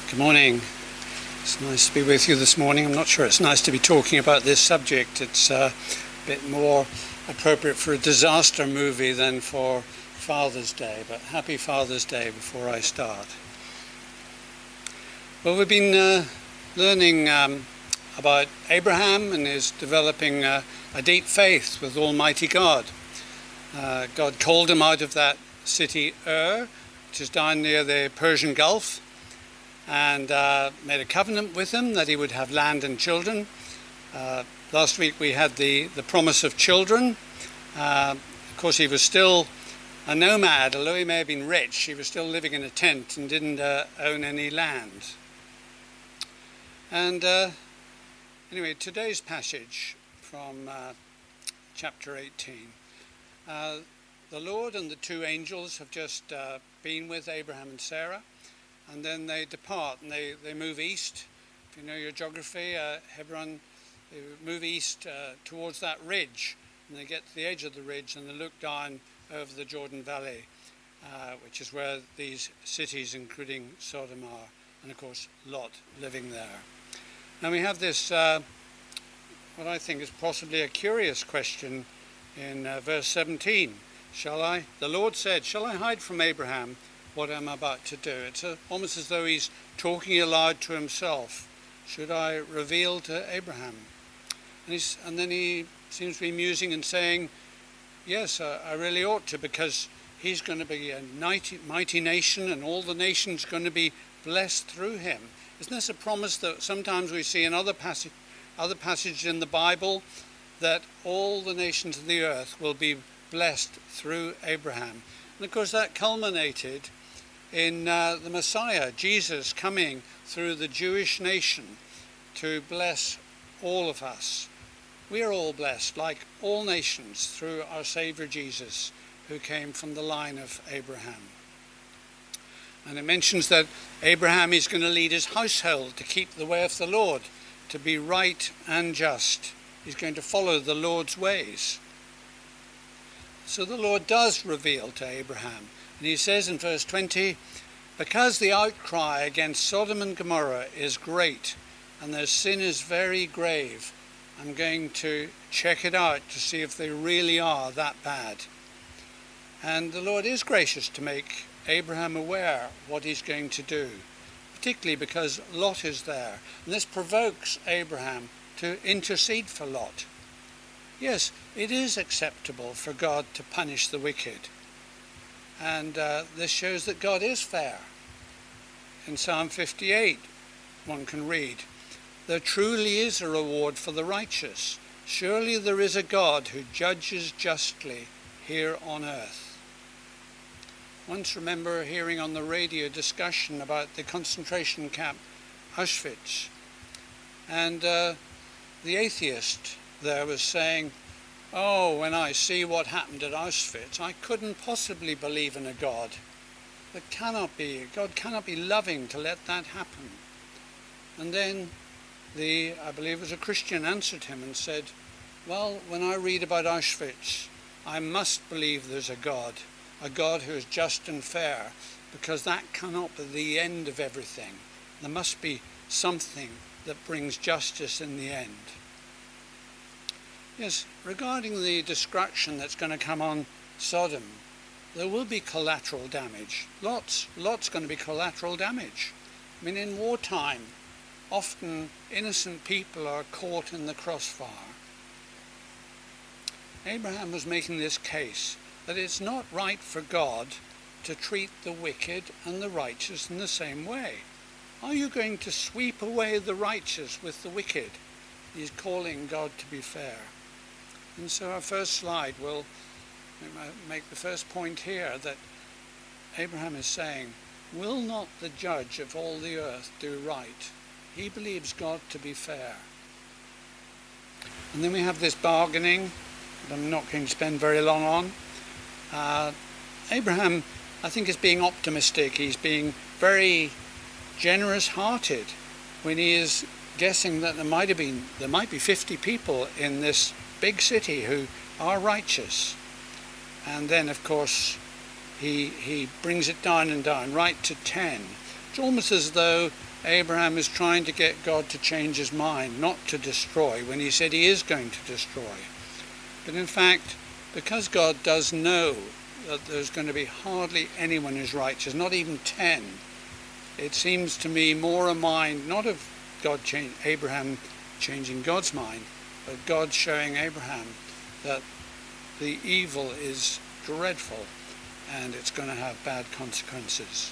Good morning. It's nice to be with you this morning. I'm not sure it's nice to be talking about this subject. It's a bit more appropriate for a disaster movie than for Father's Day, but happy Father's Day before I start. Well, we've been learning about Abraham and his developing a deep faith with Almighty God. God called him out of that city Ur, which is down near the Persian Gulf, and made a covenant with him that he would have land and children. Last week we had the promise of children. Of course, he was still a nomad. Although he may have been rich, he was still living in a tent and didn't own any land. And anyway, today's passage from chapter 18. The Lord and the two angels have just been with Abraham and Sarah. And then they depart and they move east. If you know your geography, Hebron, they move east towards that ridge. And they get to the edge of the ridge and they look down over the Jordan Valley, which is where these cities, including Sodom, are. And of course, Lot living there. Now we have this, what I think is possibly a curious question in verse 17. The Lord said, shall I hide from Abraham what I'm about to do? It's almost as though he's talking aloud to himself. Should I reveal to Abraham? And then he seems to be musing and saying, yes, I really ought to, because he's going to be a mighty nation and all the nations are going to be blessed through him. Isn't this a promise that sometimes we see in other passages in the Bible, that all the nations of the earth will be blessed through Abraham? And of course that culminated in the Messiah, Jesus, coming through the Jewish nation to bless all of us. We are all blessed, like all nations, through our Saviour Jesus, who came from the line of Abraham. And it mentions that Abraham is going to lead his household to keep the way of the Lord, to be right and just. He's going to follow the Lord's ways. So the Lord does reveal to Abraham. And he says in verse 20, because the outcry against Sodom and Gomorrah is great and their sin is very grave, I'm going to check it out to see if they really are that bad. And the Lord is gracious to make Abraham aware what he's going to do, particularly because Lot is there. And this provokes Abraham to intercede for Lot. Yes, it is acceptable for God to punish the wicked. And this shows that God is fair. In Psalm 58, one can read, there truly is a reward for the righteous. Surely there is a God who judges justly here on earth. Once remember hearing on the radio discussion about the concentration camp Auschwitz. And the atheist there was saying, oh, when I see what happened at Auschwitz, I couldn't possibly believe in a God. That cannot be. God cannot be loving to let that happen. And then I believe it was a Christian, answered him and said, well, when I read about Auschwitz, I must believe there's a God who is just and fair, because that cannot be the end of everything. There must be something that brings justice in the end. Yes, regarding the destruction that's going to come on Sodom, there will be collateral damage. Lots going to be collateral damage. I mean, in wartime, often innocent people are caught in the crossfire. Abraham was making this case that it's not right for God to treat the wicked and the righteous in the same way. Are you going to sweep away the righteous with the wicked? He's calling God to be fair. And so our first slide will make the first point here, that Abraham is saying, will not the judge of all the earth do right? He believes God to be fair. And then we have this bargaining that I'm not going to spend very long on. Abraham, I think, is being optimistic. He's being very generous-hearted when he is guessing that there might be 50 people in this big city who are righteous. And then, of course, he brings it down and down, right to 10, It's almost as though Abraham is trying to get God to change his mind, not to destroy, when he said he is going to destroy. But in fact, because God does know that there's going to be hardly anyone who's righteous, not even 10, it seems to me more a mind, not of Abraham changing God's mind, but God showing Abraham that the evil is dreadful and it's going to have bad consequences.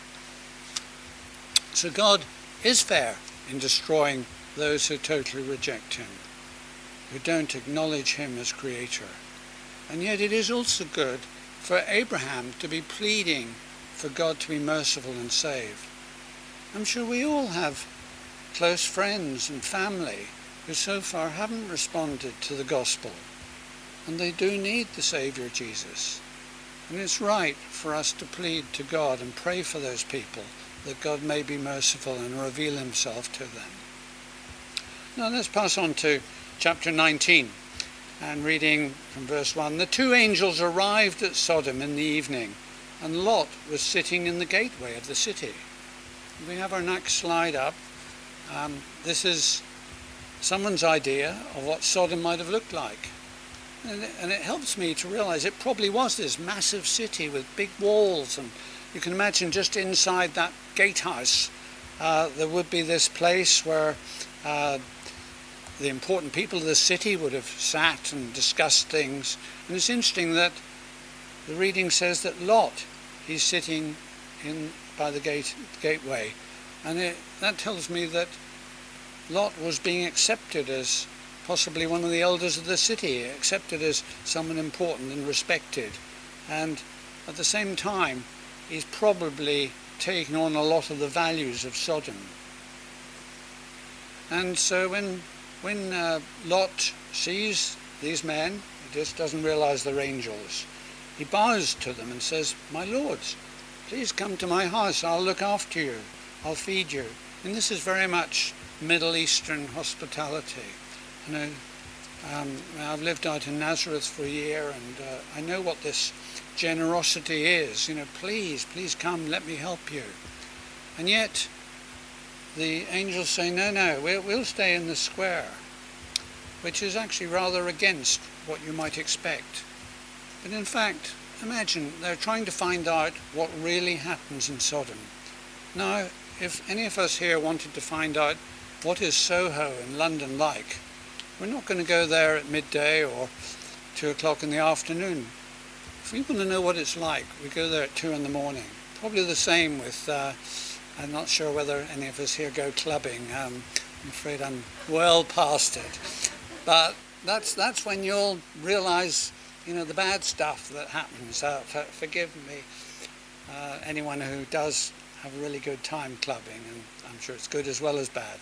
So God is fair in destroying those who totally reject him, who don't acknowledge him as creator. And yet it is also good for Abraham to be pleading for God to be merciful and save. I'm sure we all have close friends and family who so far haven't responded to the gospel, and they do need the Saviour Jesus. And it's right for us to plead to God and pray for those people, that God may be merciful and reveal himself to them. Now let's pass on to chapter 19 and reading from verse 1. The two angels arrived at Sodom in the evening, and Lot was sitting in the gateway of the city. We have our next slide up. This is someone's idea of what Sodom might have looked like. And it helps me to realize it probably was this massive city with big walls, and you can imagine just inside that gatehouse there would be this place where the important people of the city would have sat and discussed things. And it's interesting that the reading says that Lot, he's sitting by the gateway, and that tells me that Lot was being accepted as possibly one of the elders of the city, accepted as someone important and respected. And at the same time, he's probably taken on a lot of the values of Sodom. And so when Lot sees these men, he just doesn't realize they're angels. He bows to them and says, "My lords, please come to my house. I'll look after you. I'll feed you." And this is very much Middle Eastern hospitality. You know, I've lived out in Nazareth for a year, and I know what this generosity is. You know, please come, let me help you. And yet the angels say, no, we'll stay in the square, which is actually rather against what you might expect. But in fact, imagine they're trying to find out what really happens in Sodom. Now, if any of us here wanted to find out what is Soho in London like, we're not going to go there at midday or 2 o'clock in the afternoon. If we want to know what it's like, we go there at 2 in the morning. Probably the same with, I'm not sure whether any of us here go clubbing. I'm afraid I'm well past it. But that's when you'll realize, you know, the bad stuff that happens. Forgive me, anyone who does have a really good time clubbing, and I'm sure it's good as well as bad.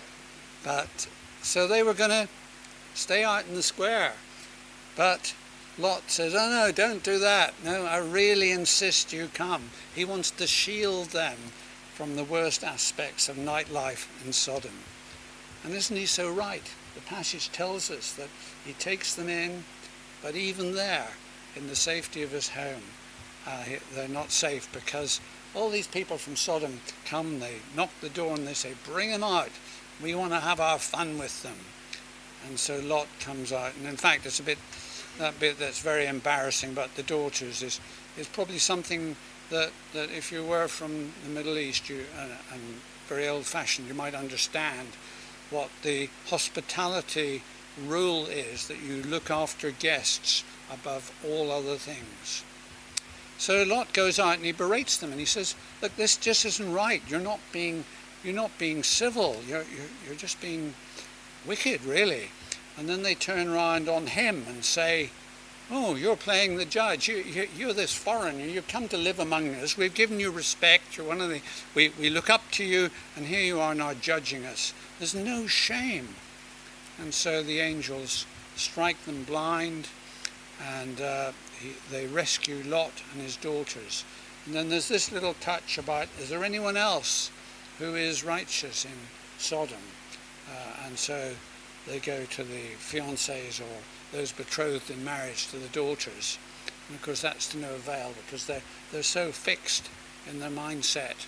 But so they were going to stay out in the square, but Lot says, "Oh no, don't do that. No, I really insist you come." He wants to shield them from the worst aspects of nightlife in Sodom. And isn't he so right? The passage tells us that he takes them in, but even there, in the safety of his home, they're not safe, because all these people from Sodom come, they knock the door and they say, "Bring them out. We want to have our fun with them." And so Lot comes out, and in fact it's that bit that's very embarrassing about the daughters is probably something that if you were from the Middle East and very old-fashioned, you might understand what the hospitality rule is, that you look after guests above all other things. So Lot goes out and he berates them, and he says, "Look, this just isn't right. You're not being civil. You're just being wicked, really." And then they turn around on him and say, "Oh, you're playing the judge. You're this foreigner. You've come to live among us. We've given you respect. You're one of the. We look up to you, and here you are now judging us. There's no shame." And so the angels strike them blind, and they rescue Lot and his daughters. And then there's this little touch about, is there anyone else who is righteous in Sodom? And so they go to the fiancés or those betrothed in marriage to the daughters. And of course that's to no avail, because they're so fixed in their mindset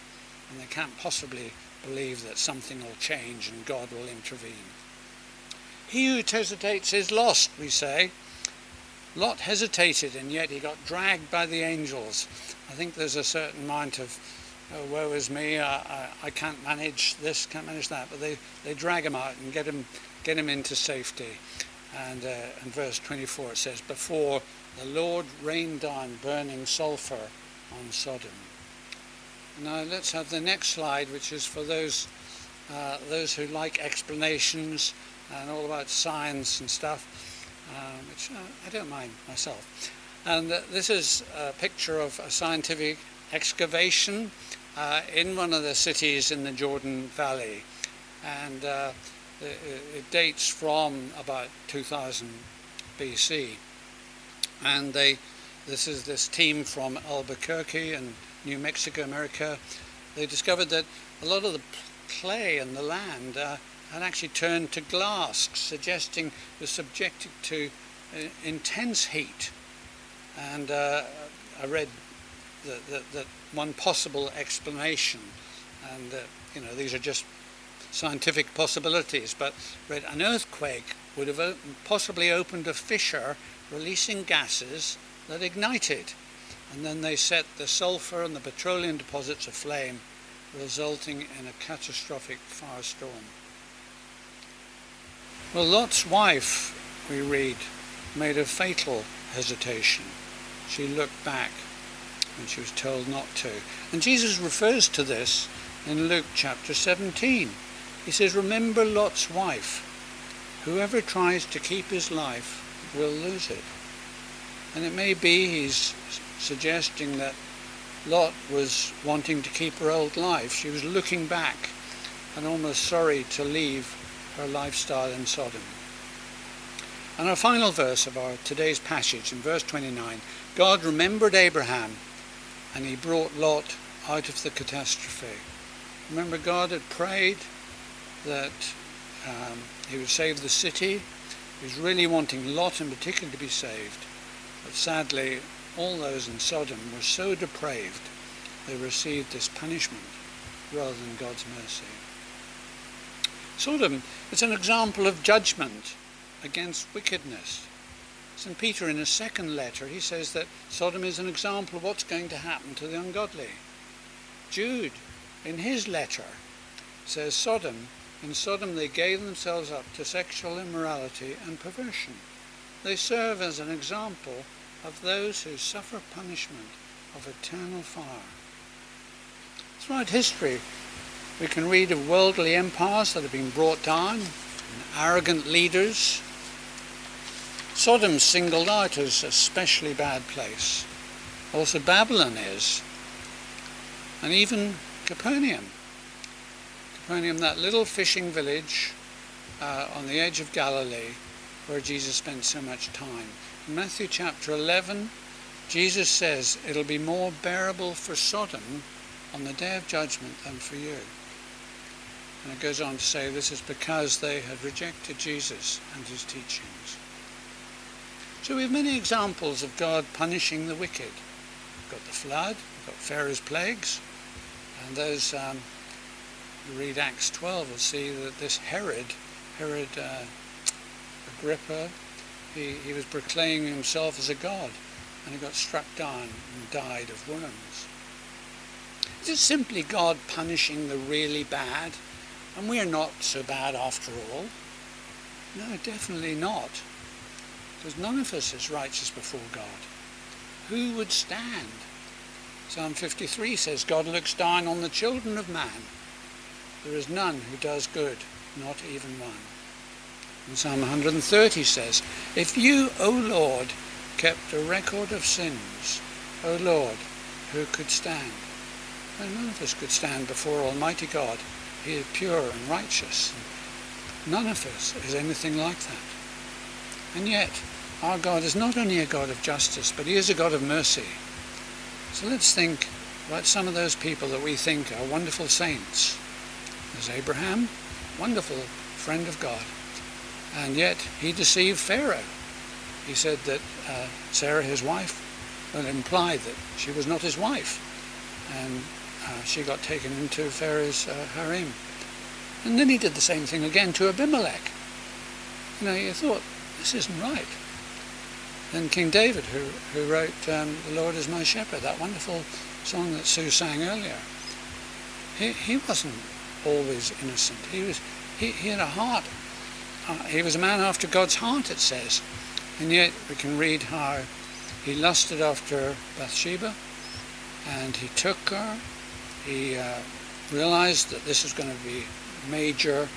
and they can't possibly believe that something will change and God will intervene. He who hesitates is lost, we say. Lot hesitated, and yet he got dragged by the angels. I think there's a certain amount of, oh, woe is me, I can't manage this, can't manage that. But they drag him out and get him into safety. And in verse 24 it says, before the Lord rained down burning sulfur on Sodom. Now let's have the next slide, which is for those who like explanations and all about science and stuff, which I don't mind myself. And this is a picture of a scientific excavation in one of the cities in the Jordan Valley. And it dates from about 2000 BC. And this team from Albuquerque and New Mexico, America, they discovered that a lot of the clay in the land had actually turned to glass, suggesting it was subjected to intense heat. And I read that one possible explanation, and these are just scientific possibilities, but read an earthquake would have possibly opened a fissure, releasing gases that ignited, and then they set the sulfur and the petroleum deposits aflame, resulting in a catastrophic firestorm. Well, Lot's wife, we read, made a fatal hesitation. She looked back when she was told not to. And Jesus refers to this in Luke chapter 17. He says, remember Lot's wife. Whoever tries to keep his life will lose it. And it may be he's suggesting that Lot was wanting to keep her old life. She was looking back and almost sorry to leave her lifestyle in Sodom. And our final verse of our today's passage, in verse 29, God remembered Abraham and he brought Lot out of the catastrophe. Remember, God had prayed that he would save the city. He was really wanting Lot in particular to be saved. But sadly, all those in Sodom were so depraved, they received this punishment rather than God's mercy. Sodom is an example of judgment against wickedness. St. Peter, in his second letter, he says that Sodom is an example of what's going to happen to the ungodly. Jude, in his letter, says in Sodom they gave themselves up to sexual immorality and perversion. They serve as an example of those who suffer punishment of eternal fire. Throughout history, we can read of worldly empires that have been brought down, and arrogant leaders. Sodom's singled out as a especially bad place. Also Babylon is. And even Capernaum. Capernaum, that little fishing village on the edge of Galilee where Jesus spent so much time. In Matthew chapter 11, Jesus says it'll be more bearable for Sodom on the day of judgment than for you. And it goes on to say this is because they had rejected Jesus and his teachings. So we have many examples of God punishing the wicked. We've got the flood, we've got Pharaoh's plagues, and those who read Acts 12 will see that this Herod Agrippa, he was proclaiming himself as a god, and he got struck down and died of worms. Is it simply God punishing the really bad, and we're not so bad after all? No, definitely not. Because none of us is righteous before God. Who would stand? Psalm 53 says, God looks down on the children of man. There is none who does good, not even one. And Psalm 130 says, if you, O Lord, kept a record of sins, O Lord, who could stand? Well, none of us could stand before Almighty God. He is pure and righteous. None of us is anything like that. And yet, our God is not only a God of justice, but he is a God of mercy. So let's think about some of those people that we think are wonderful saints. There's Abraham, wonderful friend of God. And yet, he deceived Pharaoh. He said that Sarah, his wife, implied that she was not his wife. And she got taken into Pharaoh's harem. And then he did the same thing again to Abimelech. You thought, this isn't right. Then King David, who wrote The Lord is My Shepherd, that wonderful song that Sue sang earlier, he wasn't always innocent. He had a heart. He was a man after God's heart, it says. And yet we can read how he lusted after Bathsheba, and he took her. He realized that this was going to be a major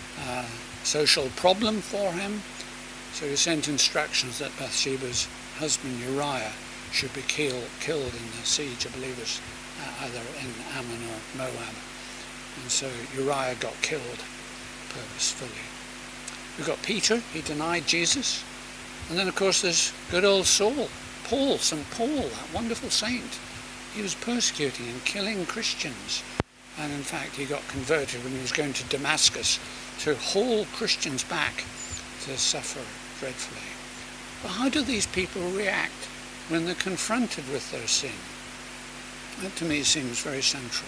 social problem for him. So he sent instructions that Bathsheba's husband Uriah should be killed in the siege, I believe it was either in Ammon or Moab. And so Uriah got killed purposefully. We've got Peter, he denied Jesus. And then of course there's good old Saul, St. Paul, that wonderful saint. He was persecuting and killing Christians. And in fact he got converted when he was going to Damascus to haul Christians back to suffer dreadfully. But how do these people react when they're confronted with their sin? That to me seems very central.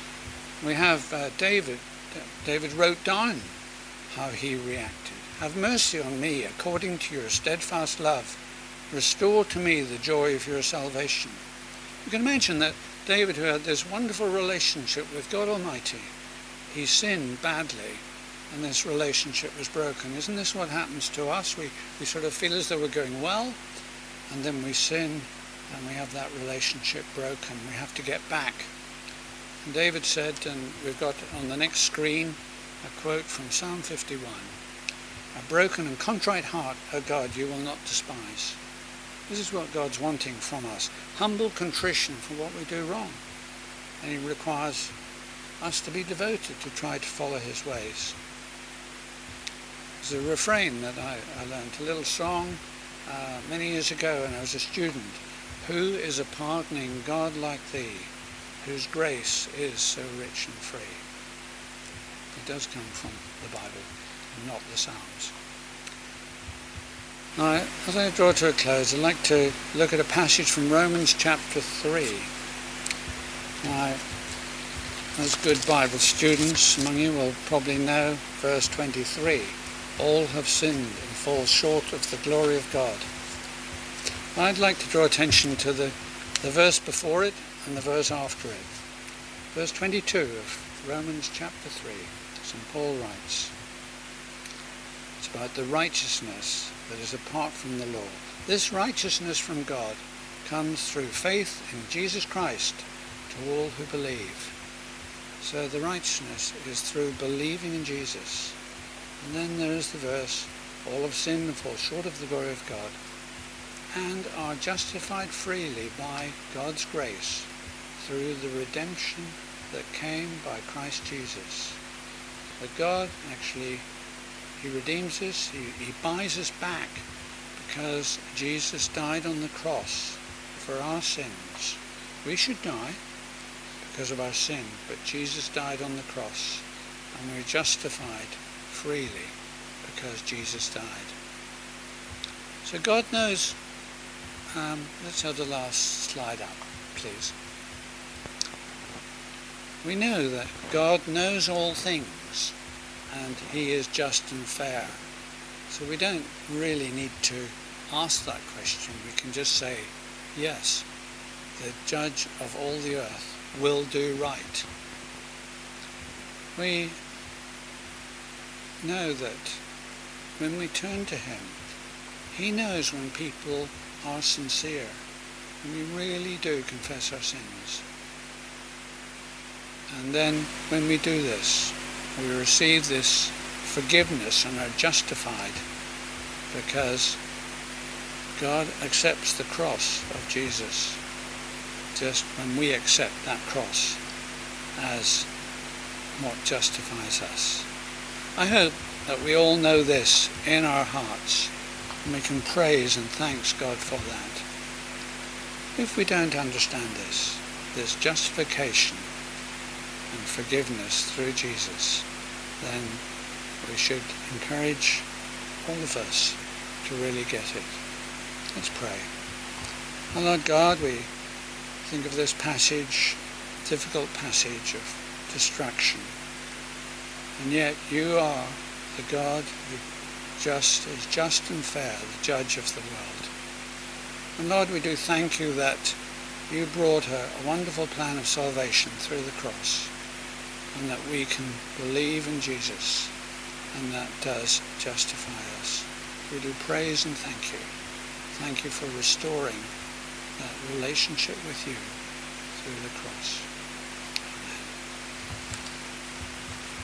We have David. David wrote down how he reacted. Have mercy on me according to your steadfast love. Restore to me the joy of your salvation. You can imagine that David, who had this wonderful relationship with God Almighty, he sinned badly, and this relationship was broken. Isn't this what happens to us? We sort of feel as though we're going well, and then we sin, and we have that relationship broken. We have to get back. And David said, and we've got on the next screen a quote from Psalm 51, "A broken and contrite heart, O God, you will not despise." This is what God's wanting from us. Humble contrition for what we do wrong. And he requires us to be devoted to try to follow his ways. There's a refrain that I learned, a little song many years ago when I was a student. Who is a pardoning God like thee, whose grace is so rich and free? It does come from the Bible, not the Psalms. Now, as I draw to a close, I'd like to look at a passage from Romans chapter 3. Now, as good Bible students among you will probably know verse 23. All have sinned and fall short of the glory of God. I'd like to draw attention to the verse before it and the verse after it. Verse 22 of Romans chapter 3, St. Paul writes, it's about the righteousness that is apart from the law. This righteousness from God comes through faith in Jesus Christ to all who believe. So the righteousness is through believing in Jesus. And then there is the verse, all have sinned and fall short of the glory of God, and are justified freely by God's grace through the redemption that came by Christ Jesus. But God actually, he redeems us, he buys us back because Jesus died on the cross for our sins. We should die because of our sin, but Jesus died on the cross, and we're justified freely because Jesus died. So God knows, let's have the last slide up, please. We know that God knows all things, and he is just and fair. So we don't really need to ask that question. We can just say, yes, the judge of all the earth will do right. We know that when we turn to him, he knows when people are sincere, and we really do confess our sins. And then when we do this, we receive this forgiveness and are justified because God accepts the cross of Jesus just when we accept that cross as what justifies us. I hope that we all know this in our hearts, and we can praise and thanks God for that. If we don't understand this justification and forgiveness through Jesus, then we should encourage all of us to really get it. Let's pray. Our Lord God, we think of this passage difficult passage of destruction. And yet you are the God who is just and fair, the judge of the world. And Lord, we do thank you that you brought a wonderful plan of salvation through the cross, and that we can believe in Jesus, and that does justify us. We do praise and thank you. Thank you for restoring that relationship with you through the cross.